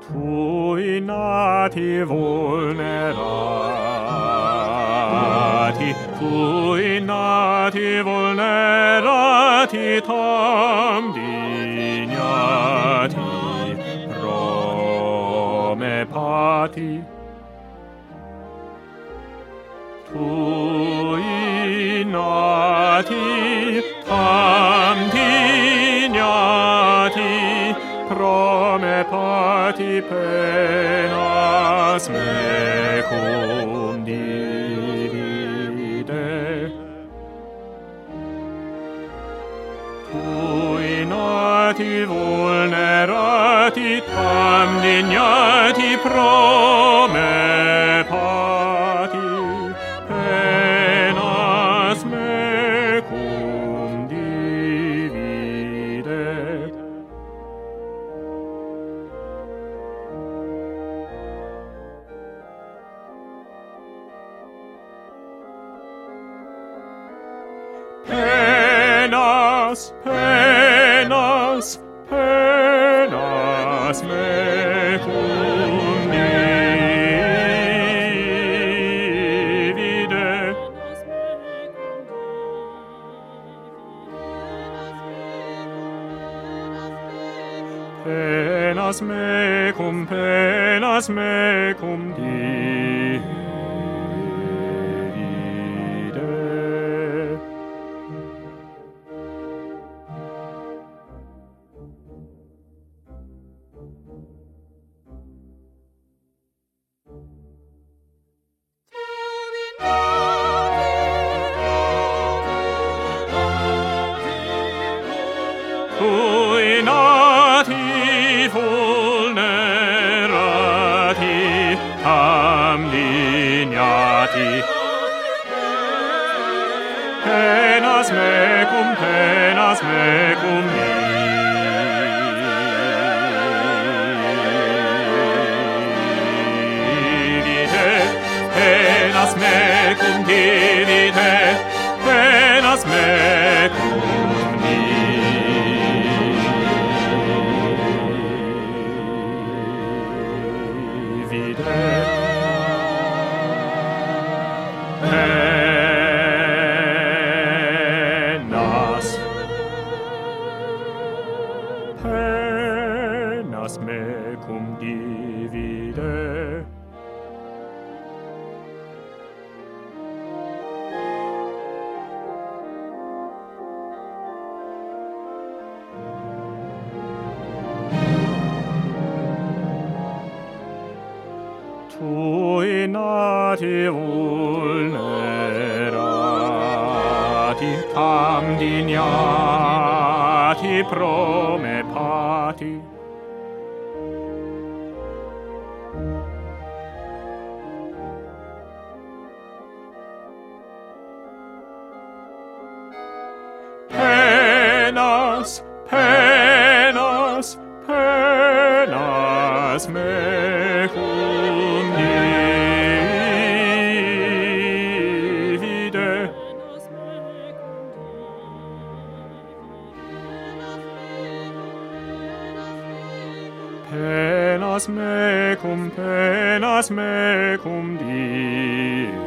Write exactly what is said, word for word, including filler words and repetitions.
Tui nati vulnerati, tui nati vulnerati tam dignati prome pati. Tui nati tam dignati prome pati penas mecum divide. Tui nati vulnerati tam dignati prome pati penas mecum divide. Penas, penas, penas mecum divide. Penas mecum, penas mecum divide. Tui nati vulnerati tam dignati penas mecum, penas mecum divide. Penas mecum divide, penas mecum Penas, penas mecum divide. Tui nati vulnerati tam dignati prome pati penas, penas, penas mecum divide. Penas mecum, penas mecum divide.